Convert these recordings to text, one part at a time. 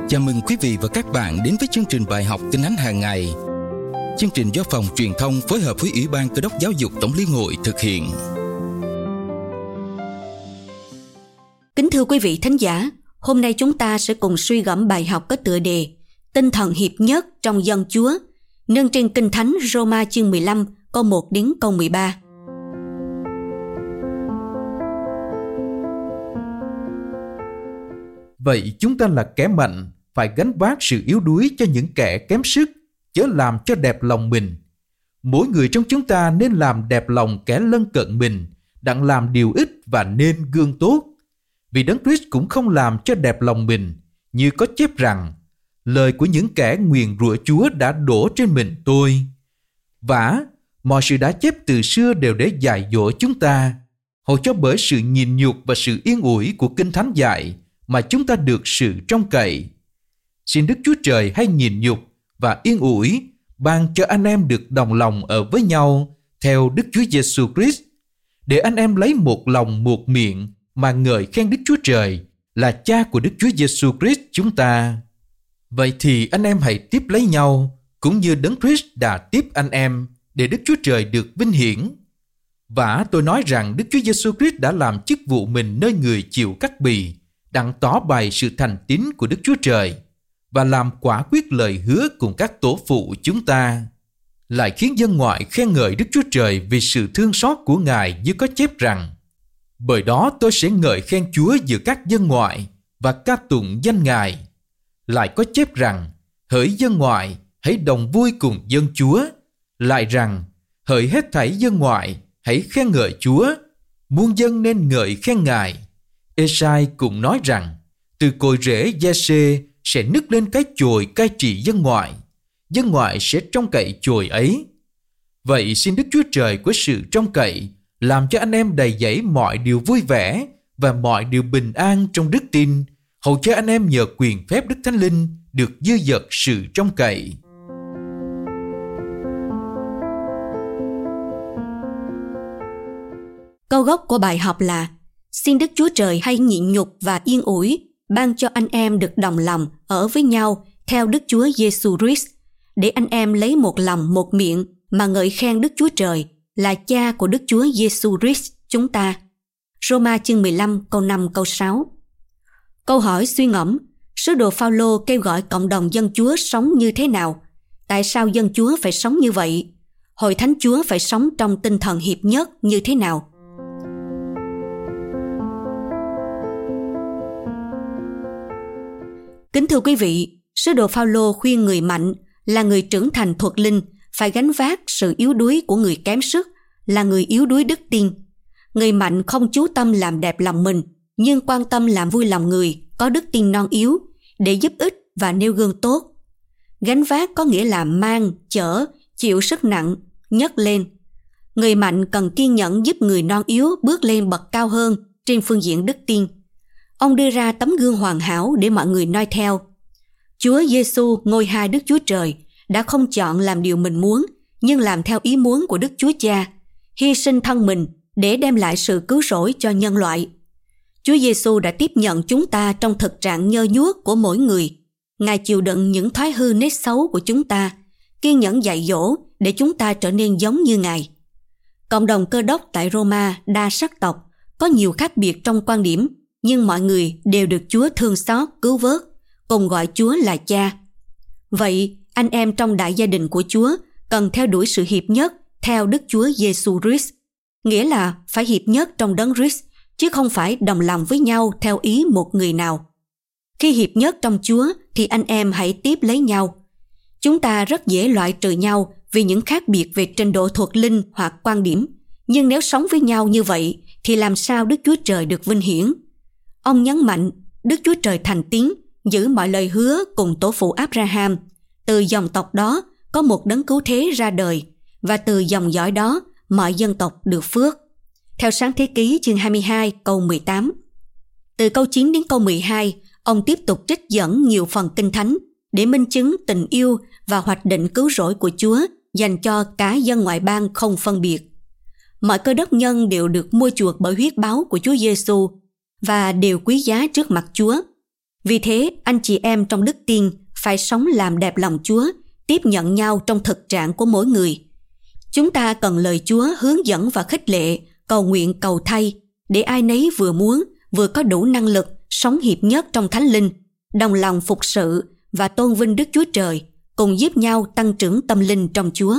Chào mừng quý vị và các bạn đến với chương trình bài học Kinh Thánh hàng ngày. Chương trình do Phòng Truyền thông phối hợp với Ủy ban Cơ đốc Giáo dục Tổng Liên hội thực hiện. Kính thưa quý vị thính giả, hôm nay chúng ta sẽ cùng suy gẫm bài học có tựa đề Tinh thần hiệp nhất trong dân Chúa, nâng trên Kinh Thánh Roma chương 15 câu 1 đến câu 13. Vậy chúng ta là kẻ mạnh, phải gánh vác sự yếu đuối cho những kẻ kém sức, chớ làm cho đẹp lòng mình. Mỗi người trong chúng ta nên làm đẹp lòng kẻ lân cận mình, đặng làm điều ích và nên gương tốt. Vì Đấng Christ cũng không làm cho đẹp lòng mình, như có chép rằng, lời của những kẻ nguyền rủa Chúa đã đổ trên mình tôi. Vả, mọi sự đã chép từ xưa đều để dạy dỗ chúng ta, hầu cho bởi sự nhịn nhục và sự yên ủi của Kinh Thánh dạy, mà chúng ta được sự trông cậy. Xin Đức Chúa Trời hay nhịn nhục và yên ủi ban cho anh em được đồng lòng ở với nhau theo Đức Chúa Giêsu Christ, để anh em lấy một lòng một miệng mà ngợi khen Đức Chúa Trời là Cha của Đức Chúa Giêsu Christ chúng ta. Vậy thì anh em hãy tiếp lấy nhau, cũng như Đấng Christ đã tiếp anh em, để Đức Chúa Trời được vinh hiển. Vả tôi nói rằng Đức Chúa Giêsu Christ đã làm chức vụ mình nơi người chịu cắt bì, đặng tỏ bày sự thành tín của Đức Chúa Trời và làm quả quyết lời hứa cùng các tổ phụ chúng ta, lại khiến dân ngoại khen ngợi Đức Chúa Trời vì sự thương xót của Ngài, như có chép rằng, bởi đó tôi sẽ ngợi khen Chúa giữa các dân ngoại và ca tụng danh Ngài. Lại có chép rằng, hỡi dân ngoại, hãy đồng vui cùng dân Chúa. Lại rằng, hỡi hết thảy dân ngoại, hãy khen ngợi Chúa, muôn dân nên ngợi khen Ngài. Ê-sai cũng nói rằng, từ cội rễ Giê-xê sẽ nứt lên cái chồi cai trị dân ngoại sẽ trông cậy chồi ấy. Vậy xin Đức Chúa Trời của sự trông cậy làm cho anh em đầy dẫy mọi điều vui vẻ và mọi điều bình an trong đức tin, hầu cho anh em nhờ quyền phép Đức Thánh Linh được dư dật sự trông cậy. Câu gốc của bài học là: xin Đức Chúa Trời hay nhịn nhục và yên ủi ban cho anh em được đồng lòng ở với nhau theo Đức Chúa Giêsu Christ, để anh em lấy một lòng một miệng mà ngợi khen Đức Chúa Trời là Cha của Đức Chúa Giêsu Christ chúng ta. Roma chương 15 câu 5 câu 6. Câu hỏi suy ngẫm: sứ đồ Phao-lô kêu gọi cộng đồng dân Chúa sống như thế nào? Tại sao dân Chúa phải sống như vậy? Hội thánh Chúa phải sống trong tinh thần hiệp nhất như thế nào? Kính thưa quý vị, sứ đồ Phao-lô khuyên người mạnh là người trưởng thành thuộc linh phải gánh vác sự yếu đuối của người kém sức, là người yếu đuối đức tin. Người mạnh không chú tâm làm đẹp lòng mình, nhưng quan tâm làm vui lòng người có đức tin non yếu để giúp ích và nêu gương tốt. Gánh vác có nghĩa là mang, chở, chịu sức nặng, nhấc lên. Người mạnh cần kiên nhẫn giúp người non yếu bước lên bậc cao hơn trên phương diện đức tin. Ông đưa ra tấm gương hoàn hảo để mọi người noi theo. Chúa Giêsu ngôi hai Đức Chúa Trời đã không chọn làm điều mình muốn, nhưng làm theo ý muốn của Đức Chúa Cha, hy sinh thân mình để đem lại sự cứu rỗi cho nhân loại. Chúa Giêsu đã tiếp nhận chúng ta trong thực trạng nhơ nhuốc của mỗi người. Ngài chịu đựng những thói hư nết xấu của chúng ta, kiên nhẫn dạy dỗ để chúng ta trở nên giống như Ngài. Cộng đồng Cơ đốc tại Roma đa sắc tộc, có nhiều khác biệt trong quan điểm, nhưng mọi người đều được Chúa thương xót, cứu vớt, cùng gọi Chúa là Cha. Vậy, anh em trong đại gia đình của Chúa cần theo đuổi sự hiệp nhất theo Đức Chúa Giêsu Christ, nghĩa là phải hiệp nhất trong Đấng Christ, chứ không phải đồng lòng với nhau theo ý một người nào. Khi hiệp nhất trong Chúa thì anh em hãy tiếp lấy nhau. Chúng ta rất dễ loại trừ nhau vì những khác biệt về trình độ thuộc linh hoặc quan điểm, nhưng nếu sống với nhau như vậy thì làm sao Đức Chúa Trời được vinh hiển? Ông nhấn mạnh Đức Chúa Trời thành tín, giữ mọi lời hứa cùng tổ phụ Abraham. Từ dòng tộc đó có một đấng cứu thế ra đời, và từ dòng dõi đó mọi dân tộc được phước. Theo Sáng Thế Ký chương 22 câu 18. Từ câu 9 đến câu 12, ông tiếp tục trích dẫn nhiều phần Kinh Thánh để minh chứng tình yêu và hoạch định cứu rỗi của Chúa dành cho cả dân ngoại bang không phân biệt. Mọi Cơ đốc nhân đều được mua chuộc bởi huyết báu của Chúa Giêsu và đều quý giá trước mặt Chúa. Vì thế, anh chị em trong đức tin phải sống làm đẹp lòng Chúa, tiếp nhận nhau trong thực trạng của mỗi người. Chúng ta cần lời Chúa hướng dẫn và khích lệ, cầu nguyện cầu thay, để ai nấy vừa muốn, vừa có đủ năng lực sống hiệp nhất trong Thánh Linh, đồng lòng phục sự và tôn vinh Đức Chúa Trời, cùng giúp nhau tăng trưởng tâm linh trong Chúa.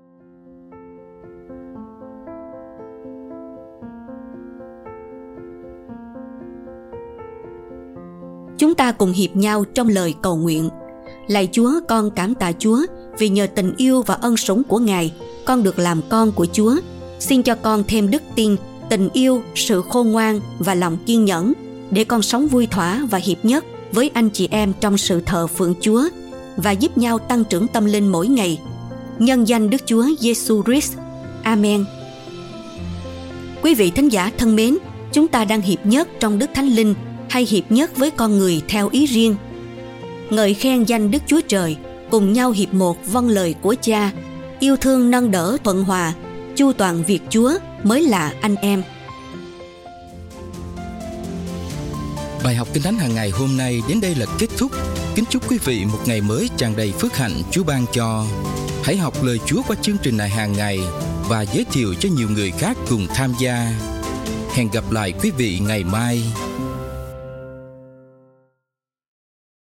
Chúng ta cùng hiệp nhau trong lời cầu nguyện. Lạy Chúa, con cảm tạ Chúa vì nhờ tình yêu và ân sủng của Ngài, con được làm con của Chúa. Xin cho con thêm đức tin, tình yêu, sự khôn ngoan và lòng kiên nhẫn, để con sống vui thỏa và hiệp nhất với anh chị em trong sự thờ phượng Chúa và giúp nhau tăng trưởng tâm linh mỗi ngày. Nhân danh Đức Chúa Giêsu Christ. Amen. Quý vị thính giả thân mến, chúng ta đang hiệp nhất trong Đức Thánh Linh hay hiệp nhất với con người theo ý riêng? Ngợi khen danh Đức Chúa Trời, cùng nhau hiệp một vâng lời của Cha, yêu thương nâng đỡ thuận hòa, chu toàn việc Chúa mới là anh em. Bài học Kinh Thánh hàng ngày hôm nay đến đây là kết thúc. Kính chúc quý vị một ngày mới tràn đầy phước hạnh Chúa ban cho. Hãy học lời Chúa qua chương trình này hàng ngày và giới thiệu cho nhiều người khác cùng tham gia. Hẹn gặp lại quý vị ngày mai.